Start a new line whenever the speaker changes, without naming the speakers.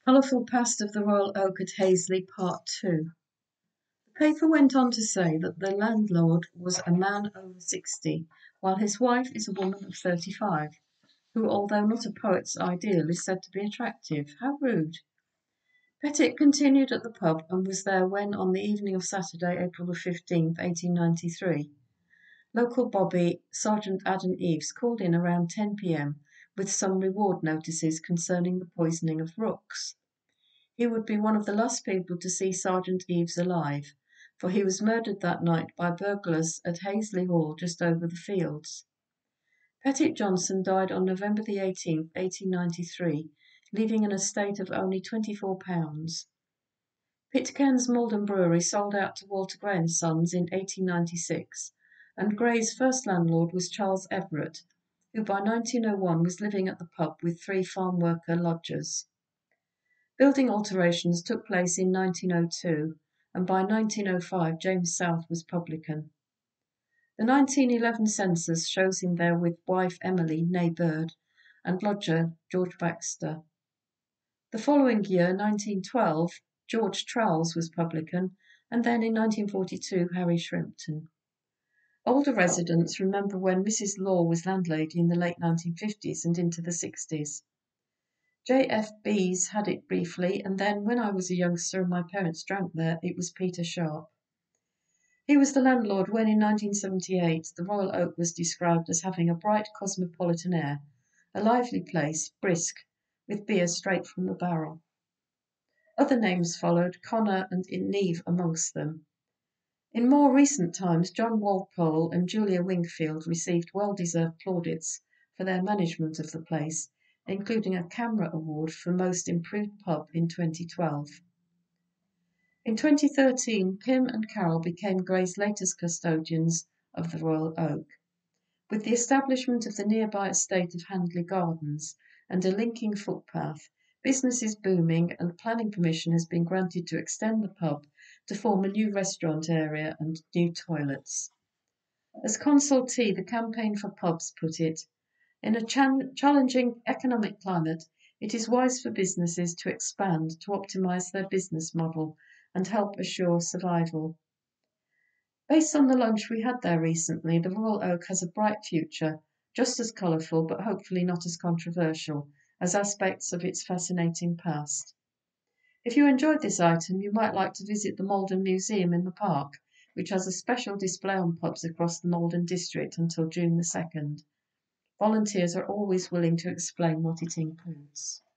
Colourful Past of the Royal Oak at Hazley, Part 2. The paper went on to say that the landlord was a man over 60, while his wife is a woman of 35, who, although not a poet's ideal, is said to be attractive. How rude. Pettit continued at the pub and was there when, on the evening of Saturday, April the 15th, 1893, local bobby Sergeant Adam Eaves called in around 10 p.m. with some reward notices concerning the poisoning of rooks. He would be one of the last people to see Sergeant Eaves alive, for he was murdered that night by burglars at Hazley Hall just over the fields. Pettit Johnson died on November the 18th, 1893, leaving an estate of only £24. Pitcairn's Malden Brewery sold out to Walter Gray and Sons in 1896, and Gray's first landlord was Charles Everett, who by 1901 was living at the pub with 3 farm worker lodgers. Building alterations took place in 1902, and by 1905 James South was publican. The 1911 census shows him there with wife Emily, née Bird, and lodger George Baxter. The following year, 1912, George Trowles was publican, and then in 1942 Harry Shrimpton. Older residents remember when Mrs. Law was landlady in the late 1950s and into the 60s. JFB's had it briefly, and then when I was a youngster and my parents drank there, it was Peter Sharp. He was the landlord when in 1978 the Royal Oak was described as having a bright cosmopolitan air, a lively place, brisk, with beer straight from the barrel. Other names followed, Connor and Neve amongst them. In more recent times, John Walpole and Julia Wingfield received well-deserved plaudits for their management of the place, including a CAMRA Award for Most Improved Pub in 2012. In 2013, Pim and Carol became Gray's latest custodians of the Royal Oak. With the establishment of the nearby estate of Handley Gardens and a linking footpath, business is booming and planning permission has been granted to extend the pub to form a new restaurant area and new toilets. As consultee, the Campaign for Pubs put it, in a challenging economic climate, it is wise for businesses to expand to optimise their business model and help assure survival. Based on the lunch we had there recently, the Royal Oak has a bright future, just as colourful but hopefully not as controversial as aspects of its fascinating past. If you enjoyed this item, you might like to visit the Malden Museum in the park, which has a special display on pubs across the Malden district until June the 2nd. Volunteers are always willing to explain what it includes.